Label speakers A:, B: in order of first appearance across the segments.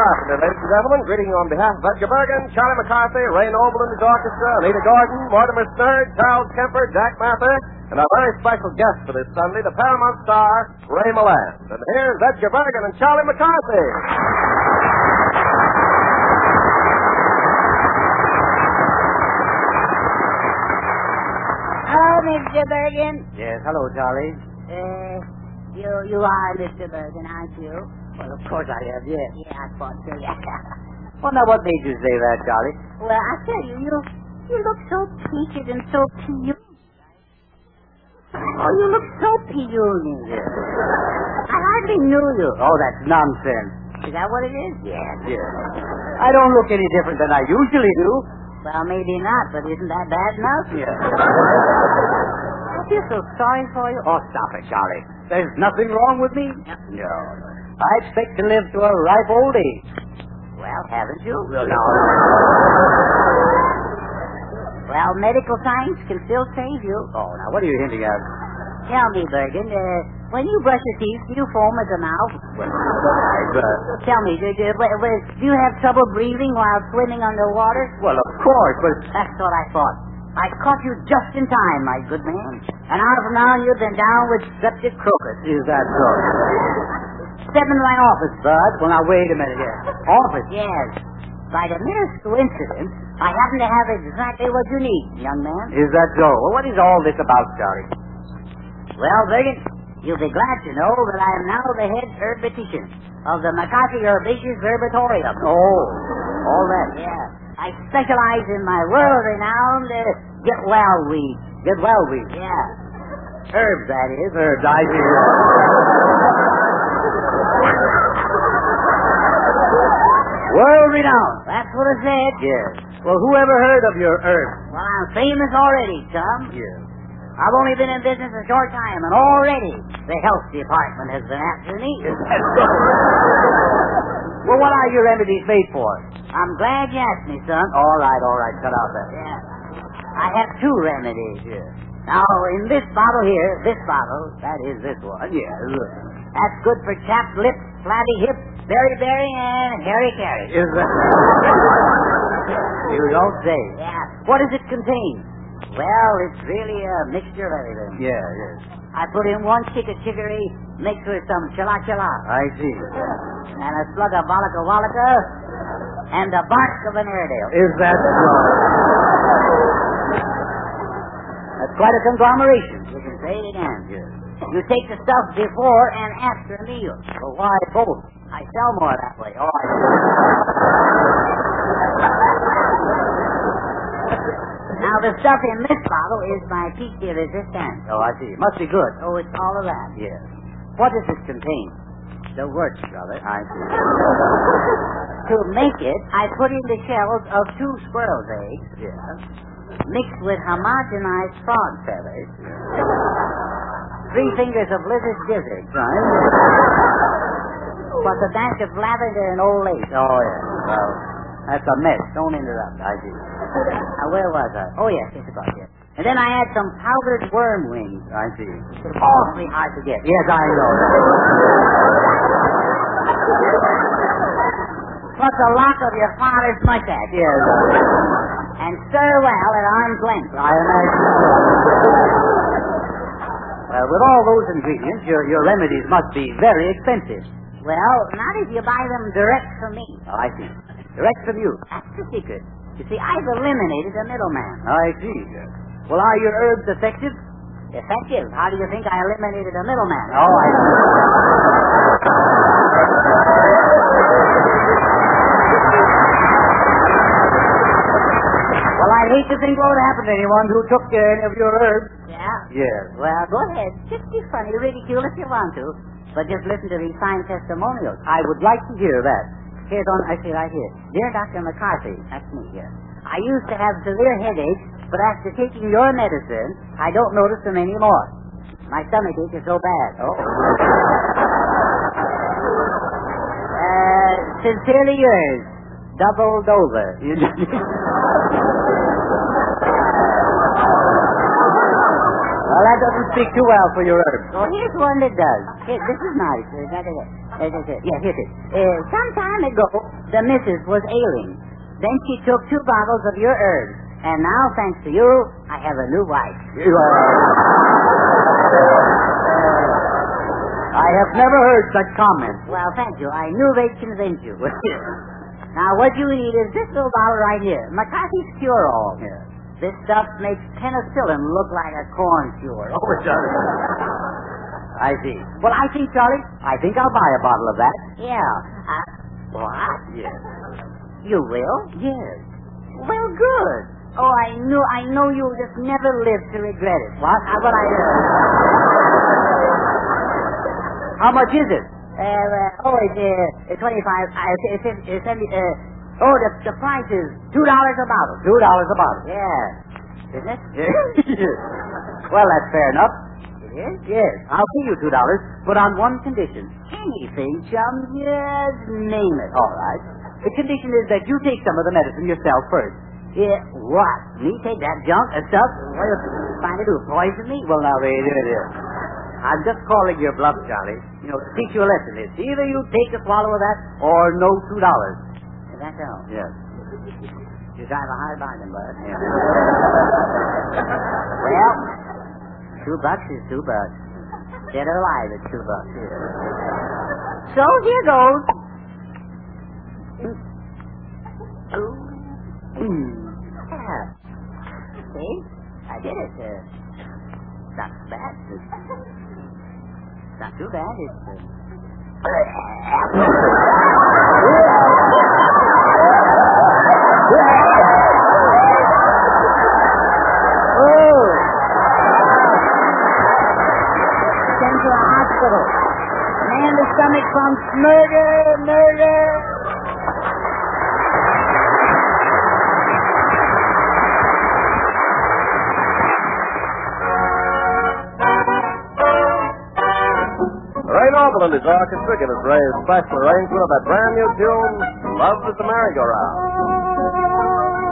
A: Carpenter, ladies and gentlemen, greeting you on behalf of Edgar Bergen, Charlie McCarthy, Ray Noble and his orchestra, Anita Gordon, Mortimer Snerd, Charles Kemper, Jack Mather, and our very special guest for this Sunday, the Paramount star, Ray Milland. And here's Edgar Bergen and Charlie McCarthy.
B: Hello, Mr. Bergen.
C: Yes, hello, Charlie.
B: You are Mr. Bergen, aren't you?
C: Well, of course I am, yes.
B: Yeah, I thought so, yeah.
C: Well, now, what made you say that, Charlie?
B: Well, I tell you, you look so peaked and so peculiar. Oh, you look so peculiar. I hardly knew you.
C: Oh, that's nonsense.
B: Is that what it is?
C: Yes, yes. I don't look any different than I usually do.
B: Well, maybe not, but isn't that bad enough?
C: Yes.
B: I feel so sorry for you.
C: Oh, stop it, Charlie. There's nothing wrong with me. No. I expect to live to a ripe old age.
B: Well, haven't you?
C: Well, no.
B: Well, medical science can still save you.
C: Oh, now, what are you hinting at?
B: Tell me, Bergen, when you brush your teeth, do you foam at the mouth? Tell me, do you have trouble breathing while swimming underwater?
C: Well, of course, but...
B: That's what I thought. I caught you just in time, my good man. An hour from now, you've been down with septic crocus.
C: Is that so?
B: Step into my office, Bud.
C: Well, now, wait a minute here. Office?
B: Yes. By the merest coincidence, I happen to have exactly what you need, young man.
C: Is that so? Well, what is all this about, Charlie?
B: Well, Bergen, you'll be glad to know that I am now the head herbatician of the McCarthy Herbaceous Herbatorium.
C: Oh, all that.
B: Yeah. I specialize in my world-renowned get-well weed.
C: Get-well weed?
B: Yeah.
C: Herbs, that is. Herbs, I see. World-renowned.
B: That's what I said.
C: Yes. Well, who ever heard of your herbs?
B: Well, I'm famous already, chum.
C: Yes.
B: I've only been in business a short time, and already the health department has been after me.
C: Is that so? Well, what are your remedies made for?
B: I'm glad you asked me, son.
C: All right, cut out that.
B: Yeah. I have two remedies.
C: Yes.
B: Now, in this bottle here, that is this one.
C: Yes.
B: That's good for chapped lips, flabby hips, berry, and hairy.
C: Is that... You don't say.
B: Yeah.
C: What does it contain?
B: Well, it's really a mixture of everything.
C: Yeah, yes.
B: I put in 1 stick of chicory mixed with some chila.
C: I see.
B: And a slug of wallaka, and the bark of an Airedale.
C: Is that so? That's quite a conglomeration.
B: You can say it again.
C: Yes.
B: You take the stuff before and after a meal.
C: Well, why both?
B: I sell more that way.
C: Oh, I see.
B: Now, the stuff in this bottle is my piece de resistance.
C: Oh, I see. It must be good.
B: Oh, it's all of that.
C: Yes. What does it contain?
B: The works of it.
C: I see.
B: To make it, I put in the shells of 2 squirrel's eggs,
C: Yes.
B: mixed with homogenized frog feathers, 3 fingers of lizard's gizzard,
C: Right.
B: plus a dash of lavender and old lace.
C: Oh, yes. Well, that's a mess. Don't interrupt. I see.
B: Now, where was I? Oh, yes, it's about here. And then I add some powdered worm wings.
C: I see.
B: It's awfully hard to get.
C: Yes, I know.
B: Plus a lock of your father's mustache.
C: Yes.
B: And stir well at arm's length.
C: I imagine so. Well, with all those ingredients, your remedies must be very expensive.
B: Well, not if you buy them direct from me.
C: Oh, I see. Direct from you.
B: That's the secret. You see, I've eliminated the middleman.
C: I see. Well, are your herbs effective?
B: Effective? How do you think I eliminated the middleman?
C: Oh, I see. Well, I hate to think what would happen to anyone who took any of your herbs.
B: Yeah?
C: Yes.
B: Well, go ahead. Just be funny, ridicule if you want to. But just listen to these signed testimonials.
C: I would like to hear that.
B: Here's on, I see right here. Dear Dr. McCarthy, that's me here. I used to have severe headaches, but after taking your medicine, I don't notice them anymore. My stomach ache is so bad.
C: Oh.
B: Sincerely yours, Double Dover.
C: Well, that doesn't speak too well for your herbs.
B: Well, here's one that does. Here, this is nice. Yeah, here it is. Some time ago, the missus was ailing. Then she took 2 bottles of your herbs. And now, thanks to you, I have a new wife.
C: I have never heard such comments.
B: Well, thank you. I knew they'd convince you. Now, what you need is this little bottle right here. McCarthy's Cure-All.
C: Yeah.
B: This stuff makes penicillin look like a corn cure.
C: Oh, it does. I see. Well, I think, Charlie, I'll buy a bottle of that.
B: Yeah. What?
C: Yes.
B: You will?
C: Yes.
B: Well, good. Oh, I know you'll just never live to regret it.
C: What?
B: What I
C: How much is it?
B: It's 25. It's 70. The price is $2 a bottle.
C: $2 a bottle.
B: Yeah. Isn't it?
C: Well, that's fair enough.
B: It is?
C: Yes, I'll pay you $2, but on one condition.
B: Anything, chum. Just name it.
C: All right. The condition is that you take some of the medicine yourself first.
B: Yeah. What? Me take that junk and stuff? What are you trying to do? Poison me?
C: Well, now, wait a minute. I'm just calling your bluff, Charlie. To teach you a lesson. It's either you take a swallow of that or no $2.
B: That's all.
C: Yes.
B: You drive a hard bargain, bud.
C: Yeah.
B: Well, $2 is $2. Dead or alive, it's $2. Yeah. So here goes. Yeah. See? I did it. Not bad. It's not too bad. It's sent to a hospital. Man, the stomach pumps. Murder.
A: Ray Noble and his orchestra give us Ray's special arrangement of that brand new tune, Love is the Merry-Go-Round.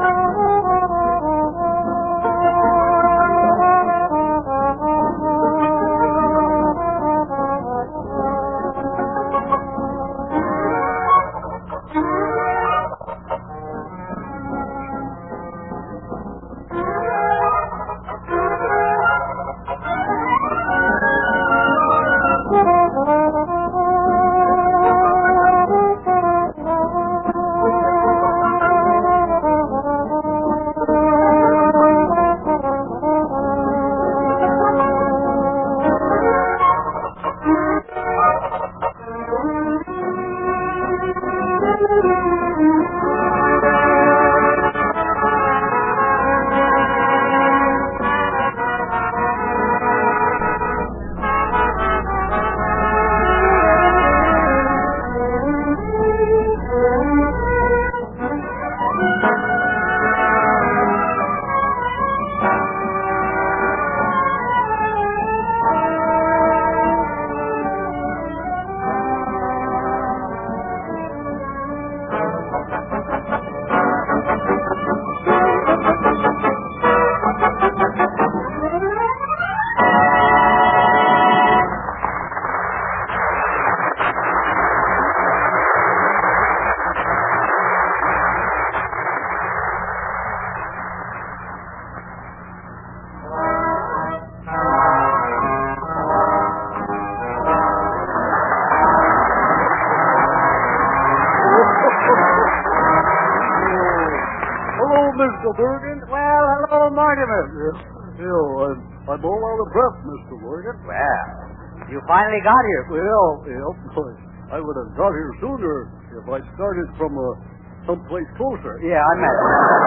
D: Mr. Bergen.
C: Well, hello, Mortimer.
D: I'm all out of breath, Mr. Bergen.
C: Well, you finally got here.
D: Well, I would have got here sooner if I started from someplace closer.
C: Yeah, I met him.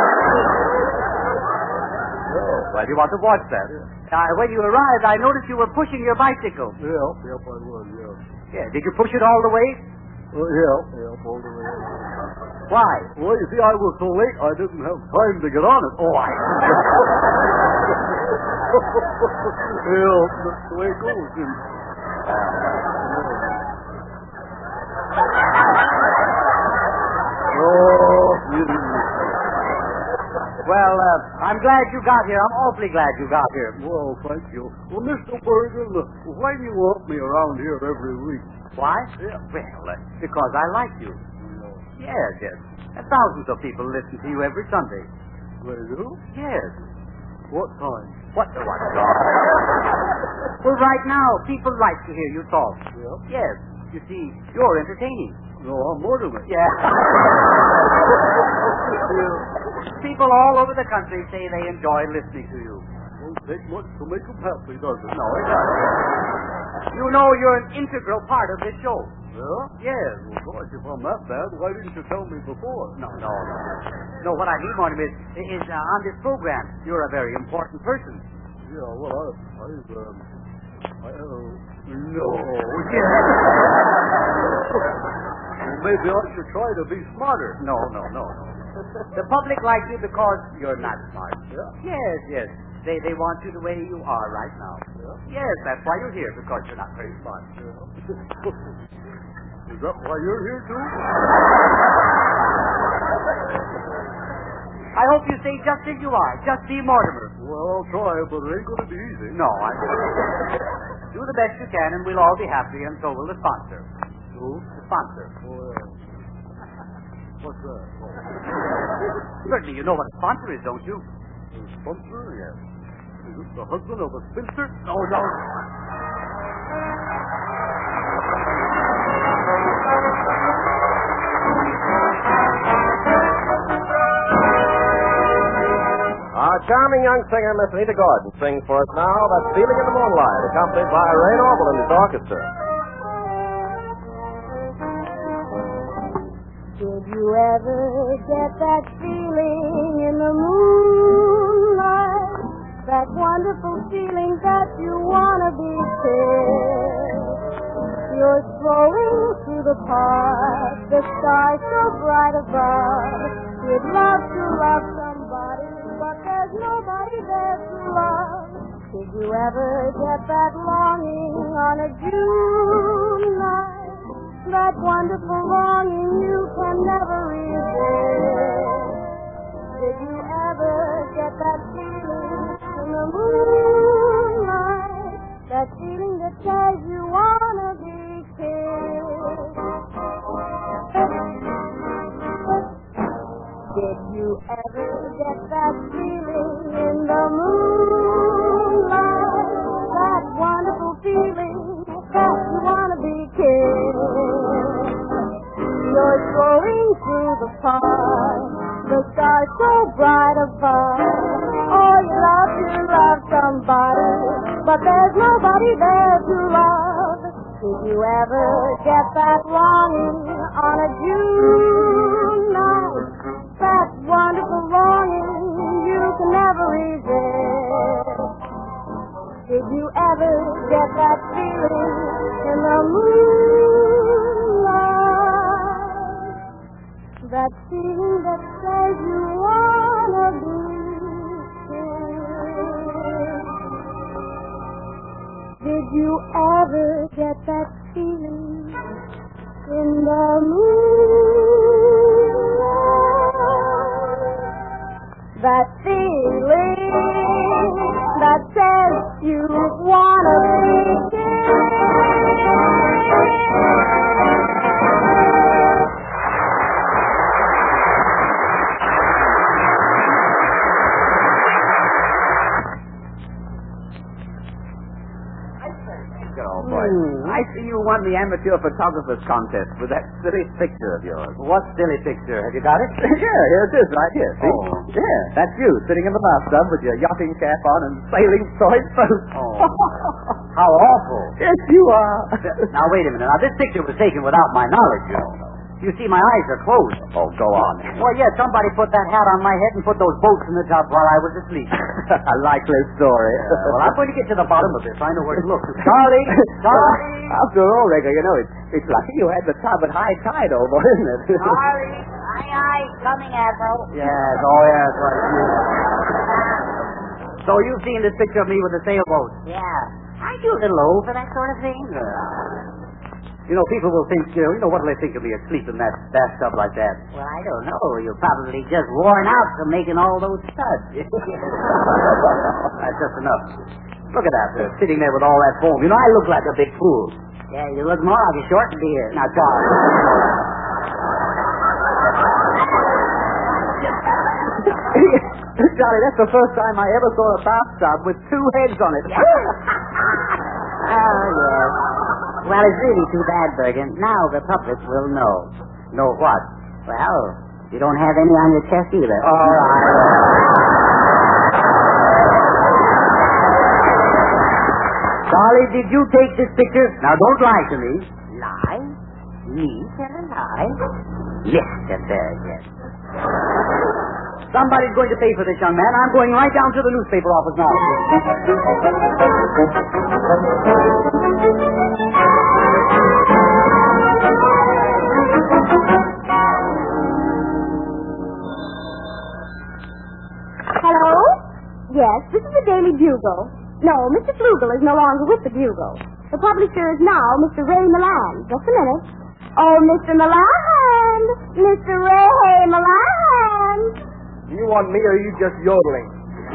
C: Well, you want to watch that. When you arrived, I noticed you were pushing your bicycle.
D: Yep, I was, yeah.
C: Yeah, did you push it all the way?
D: Yep, all the way.
C: Why?
D: Well, you see, I was so late, I didn't have time to get on it.
C: Oh, I...
D: Yeah, that's the way it goes.
C: Well, I'm glad you got here. I'm awfully glad you got here.
D: Well, thank you. Well, Mr. Bergen, why do you want me around here every week?
C: Why?
D: Yeah.
C: Well, because I like you. Yes, yes. Thousands of people listen to you every Sunday.
D: They do?
C: Yes.
D: What time?
C: What? Well, right now, people like to hear you talk.
D: Yeah.
C: Yes. You see, you're entertaining.
D: No, I'm Mortimer.
C: Yeah. People all over the country say they enjoy listening to you.
D: Won't take much to make them happy, does it?
C: No, it doesn't. You know you're an integral part of this show.
D: Yeah?
C: Yes.
D: Well, gosh, if I'm that bad, why didn't you tell me before?
C: No. No, what I mean, Mortimer, is on this program, you're a very important person.
D: Yeah, well, no. Well, maybe I should try to be smarter.
C: No. The public likes you because you're not smart.
D: Yeah?
C: Yes. They want you the way you are right now.
D: Yeah?
C: Yes, that's why you're here, because you're not very smart.
D: Yeah. Is that why you're here, too?
C: I hope you stay just as you are. Just be Mortimer.
D: Well, I'll try, but it ain't going to be easy.
C: No, do the best you can, and we'll all be happy, and so will the sponsor.
D: Who?
C: The sponsor.
D: What's that?
C: Certainly, you know what a sponsor is, don't you?
D: A sponsor? Yes. Is it the husband of a spinster?
C: No.
A: Our charming young singer, Miss Anita Gordon, sings for us now That Feeling in the Moonlight, accompanied by Ray Noble and his orchestra.
E: Did you ever get that feeling in the moonlight? That wonderful feeling that you want to be kissed. You're strolling through the park, the sky so bright above. You'd love to love somebody, but there's nobody there to love. Did you ever get that longing on a June night? That wonderful longing you can never resist. Did you ever get that feeling in the moonlight? That feeling that says you wanna be kissed. Did you ever get that feeling in the moonlight? That wonderful feeling that you wanna be kissed. You're strolling through the park, the sky so bright above. Oh, you love somebody, but there's nobody there to love. Did you ever get that longing on a June night? That wonderful longing you can never resist. Did you ever get that feeling in the moonlight? That feeling that says you wanna be kissed. Did you ever get that feeling in the moonlight? That feeling that says you wanna be
C: I see you won the amateur photographer's contest with that silly picture of yours. What silly picture? Have you got it?
F: Yeah, here it is, right here. See?
C: Oh.
F: Yeah, that's you, sitting in the bathtub with your yachting cap on and sailing soy boat.
C: Oh. How awful.
F: Yes, you are.
C: Now, wait a minute. Now, this picture was taken without my knowledge, you know. You see, my eyes are closed.
F: Oh, go on.
C: Well, yeah, somebody put that hat on my head and put those boats in the tub while I was asleep.
F: A likely story.
C: Well, I'm going to get to the bottom of this. I know where to look. Charlie!
F: After all, Reggie, you know, it's lucky you had the tub at high tide over, isn't it?
B: Charlie! Aye, coming, Admiral.
C: Yes, right. So you've seen this picture of me with the sailboat?
B: Yeah. Aren't you a little old for that sort of thing?
C: You know, people will think, what will they think of me asleep in that bathtub like that?
B: Well, I don't know. You're probably just worn out from making all those studs.
C: That's just enough. Look at that, sitting there with all that foam. You know, I look like a big fool.
B: Yeah, you look more like a short beard.
C: Now, Charlie. Charlie, that's the first time I ever saw a bathtub with two heads on it.
B: Oh, yes. Well, it's really too bad, Bergen. Now the public will know.
C: Know what?
B: Well, you don't have any on your chest either.
C: All right. Charlie, did you take this picture? Now, don't lie to me.
B: Lie? Me tell a lie? Mr. Bergen.
C: Somebody's going to pay for this, young man. I'm going right down to the newspaper office now.
E: Hello? Yes, this is the Daily Bugle. No, Mr. Flugel is no longer with the Bugle. The publisher is now Mr. Ray Milland. Just a minute. Oh, Mr. Milland! Mr. Ray Milland!
A: Do you want me or are you just yodeling?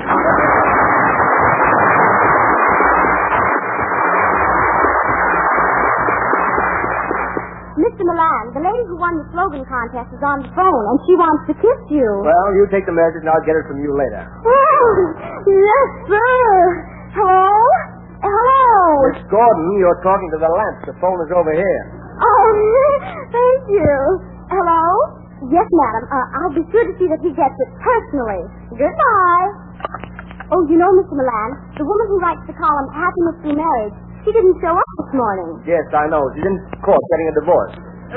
E: Mr. Milan, the lady who won the slogan contest is on the phone, and she wants to kiss you.
A: Well, you take the message and I'll get it from you later.
E: Oh, yes, sir. Hello? Hello?
A: Miss Gordon, you're talking to the lamp. The phone is over here.
E: Oh, thank you. Hello? Yes, madam. I'll be sure to see that he gets it personally. Goodbye. Oh, you know, Mr. Milan, the woman who writes the column Happiness Through Marriage, she didn't show up this morning.
A: Yes, I know. She's in court getting a divorce.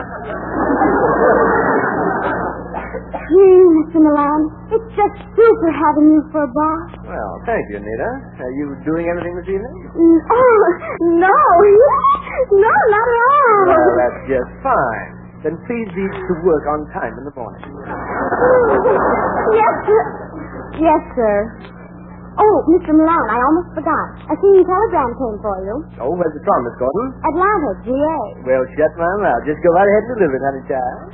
E: Mr. Milan, it's just super having you for a boss.
A: Well, thank you, Nita. Are you doing anything this evening?
E: Oh, no. No, not at all.
A: Well, that's just fine. Then please be to work on time in the morning.
E: Yes, sir. Yes, sir. Oh, Mr. Milan, I almost forgot. A senior telegram came for you.
A: Oh, where's it from, Miss Gordon?
E: Atlanta, GA.
A: Well, shut my mouth. Just go right ahead and deliver it, honey child.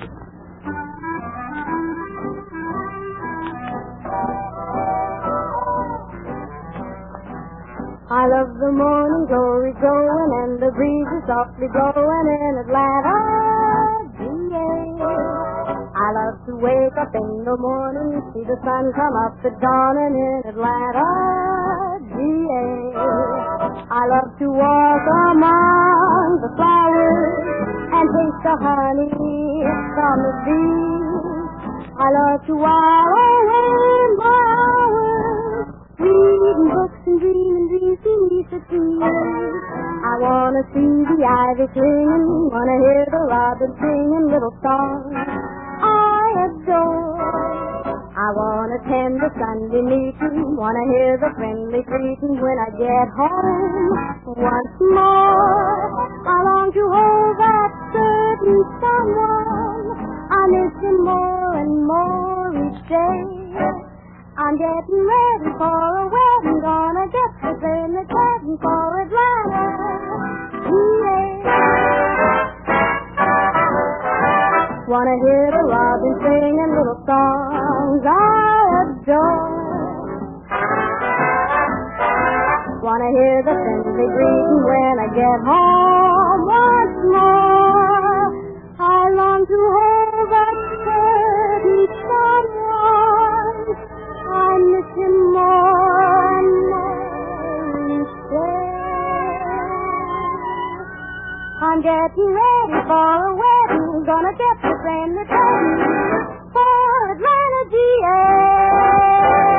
E: I love the morning glory growing and the breeze is softly blowing in Atlanta, GA. I love to wake up in the morning, see the sun come up at dawning in Atlanta, GA. I love to walk among the flowers and taste the honey from the bees. I love to while away my hours, reading books and dreaming dreams beneath the trees. I wanna see the ivy swinging, wanna hear the robin singing little songs I adore. I wanna tend the Sunday meeting, wanna hear the friendly greeting when I get home. Once more, I long to hold that certain someone. I miss him more and more each day. I'm getting ready for a wedding, gonna get the train that's heading for Atlanta, GA. Wanna hear the robin singing little songs I adore. Wanna hear the friendly greeting when I get home once more. I long to hold that certain someone. I miss him more and more each day. I'm getting ready for a wedding, gonna get the train that's heading for Atlanta, GA.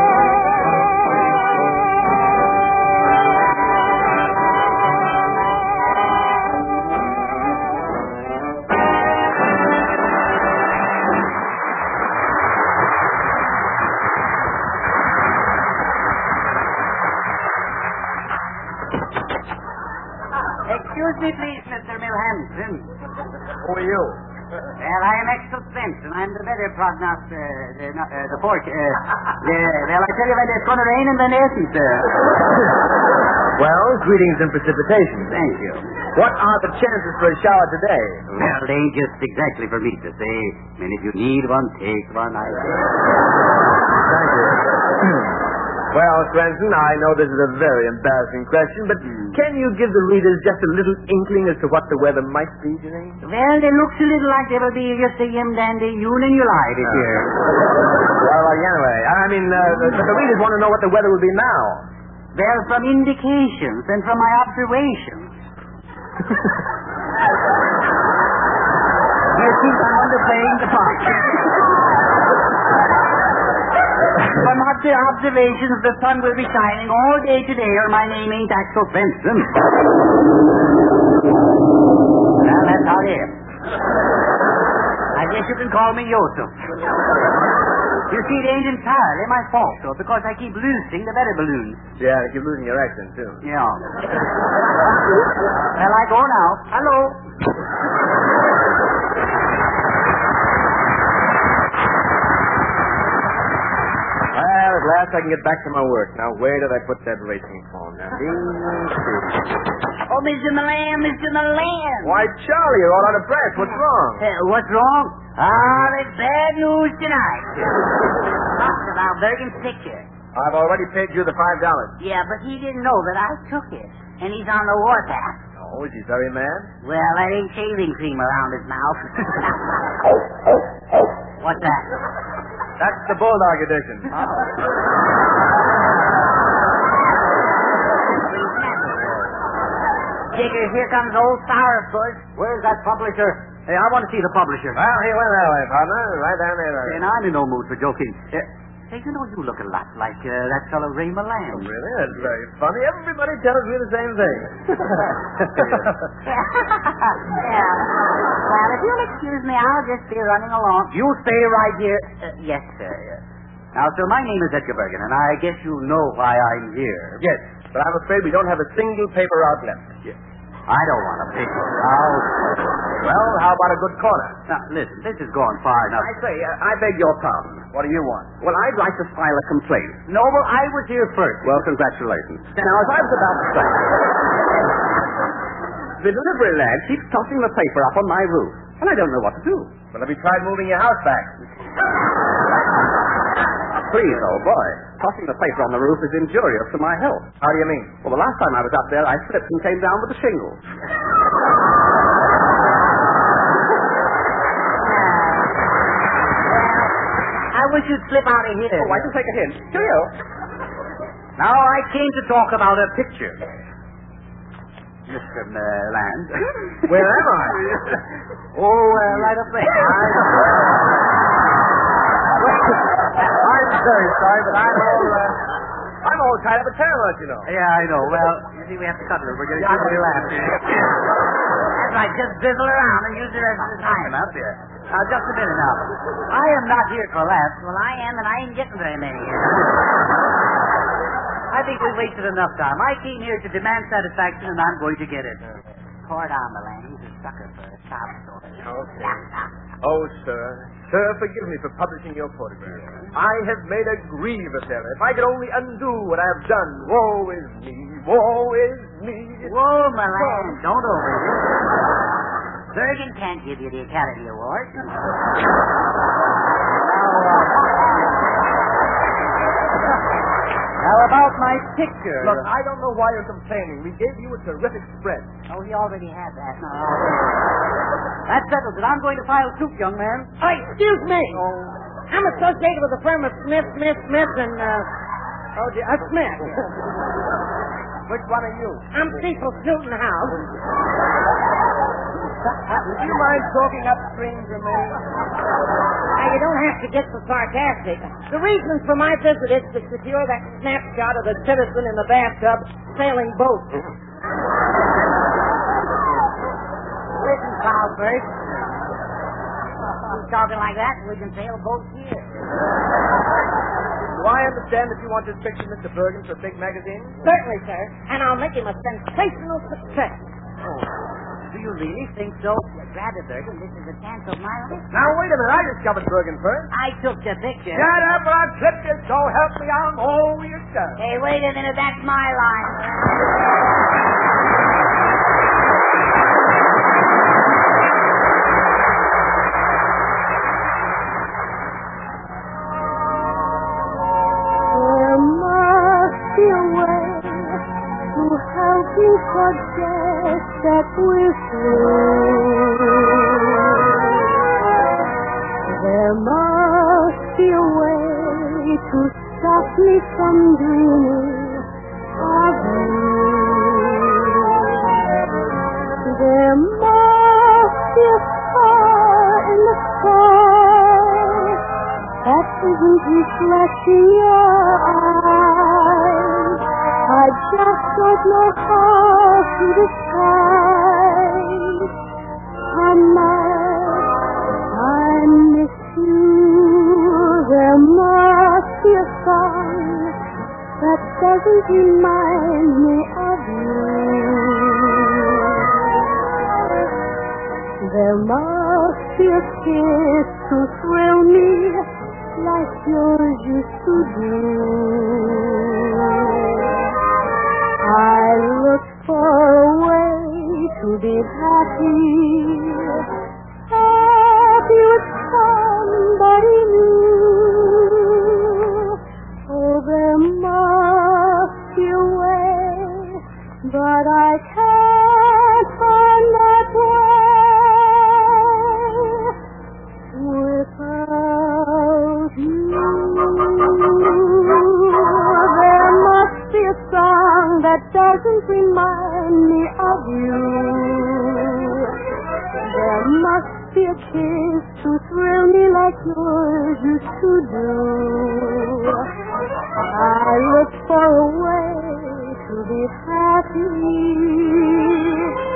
B: Excuse me, please, Mr. Milhanson.
A: Who are you?
B: Well, I am Axel Svensson. I'm the better prognosticator, the forecast. Well, I tell you when it's going to rain in the nation, sir.
A: Well, greetings and precipitation.
B: Thank you.
A: What are the chances for a shower today?
C: Well, they ain't just exactly for me to say. I mean, if you need one, take one.
A: Thank you. Well, Swenson, I know this is a very embarrassing question, but can you give the readers just a little inkling as to what the weather might be today?
B: Well, it looks a little like there will be just a dandy June and July this year.
A: Well, anyway, the readers want to know what the weather will be now.
B: Well, from indications and from my observations. You think I'm underplaying the part. From the observations, the sun will be shining all day today, or my name ain't Axel Benson. Well, that's how it is. I guess you can call me Joseph. You see, it ain't entirely my fault, though, because I keep losing the weather balloons.
A: Yeah, you're losing your accent, too.
B: Yeah. Well, I go now. Hello.
A: Well, at last I can get back to my work. Now, where did I put that racing phone? Now,
B: Oh, Mr. Milan, Mr. Milan.
A: Why, Charlie, you're all out of breath. What's wrong?
B: What's wrong? There's bad news tonight. Talking about Bergen's picture.
A: I've already paid you the $5.
B: Yeah, but he didn't know that I took it. And he's on the warpath.
A: Oh, is he very mad?
B: Well, that ain't shaving cream around his mouth. What's that?
A: That's the Bulldog edition.
B: Digger, here comes old Sourpuss. Where's that publisher?
C: Hey, I want to see the publisher.
A: Well, he went that way, partner. Right down there.
C: And I'm in no mood for joking. Hey, you know, you look a lot like that fellow Ray Milan.
A: Oh, really? That's very funny. Everybody tells me the same thing.
B: Yeah. Well, if you'll excuse me, I'll just be running along.
C: You stay right here.
B: Yes, sir.
C: Now, sir, my name is Edgar Bergen, and I guess you know why I'm here.
A: Yes, but I'm afraid we don't have a single paper out left.
C: Yes. I don't want a paper out.
A: Well, how about a good corner?
C: Now, listen, this is going far enough.
A: I say, I beg your pardon. What do you want?
C: Well, I'd like to file a complaint. No, well, I was here first. Well, congratulations. Now, as I was about to say, the delivery lad keeps tossing the paper up on my roof, and I don't know what to do.
A: Well, have you tried moving your house back?
C: Please, old boy, tossing the paper on the roof is injurious to my health.
A: How do you mean?
C: Well, the last time I was up there, I slipped and came down with a shingle.
B: I wish you'd slip out of here.
C: Oh, I can take a hint. Cheerio. Now, I came to talk about a picture. Mr. Land.
A: Where am I?
C: Right up there.
A: I'm very sorry, but I'm all tied up at Paramount, you know.
C: Yeah, I know. Well, you see, we have to cut it. We're getting too many laughs.
B: That's right, just drizzle around and use the rest of the time.
C: Up here. Now, just a minute now. I am not here for laughs.
B: Well, I am, and I ain't getting very many.
C: I think we've wasted enough time. I came here to demand satisfaction, and I'm going to get it.
B: Pour down the land. He's a sucker for a sob story.
A: Okay. Oh, sir. Sir, forgive me for publishing your photograph. I have made a grievous error. If I could only undo what I have done. Woe is me. Woe is me.
B: Whoa, my land. Don't overdo it. Bergen can't give you the Academy Award.
C: Now, about my picture.
A: Look, I don't know why you're complaining. We gave you a terrific spread.
B: Oh, he already had that. No.
C: That settles it. I'm going to file suit, young man.
E: Oh, excuse me. I'm associated with the firm of Smith, and, Smith.
A: Which one are you?
E: I'm Cecil Snooten House.
A: Would you mind talking upstream for me?
E: Now, you don't have to get so sarcastic. The reason for my visit is to secure that snapshot of the citizen in the bathtub sailing boat.
B: Listen, Cloudbird. Keep talking like that, and we can sail boats here.
A: Do I understand that you want this picture, Mr. Bergen, for a big magazine?
E: Certainly, sir. And I'll make him a sensational success.
B: Oh, do you really think so? Grab it, Bergen. This is a chance of my life.
A: Now, wait a minute. I discovered Bergen first.
B: I took the picture.
A: Shut up or I'll clip you, so help me, I'm all your son.
B: Hey, wait a minute. That's my line.
E: that we're through. There must be a way to stop me from dreaming of you. There must be a star in the sky that isn't reflecting your eyes. I just don't know how to describe how much I miss you. There must be a song that doesn't remind me of you. There must be a kiss to thrill me like yours used to do. I look for a way to be happy, happy with somebody new. Oh, there must be a way, but I can't find that way without you. There must be a song that doesn't remind me of you. There must be a kiss to thrill me like yours used to do. I look for a way to be happy,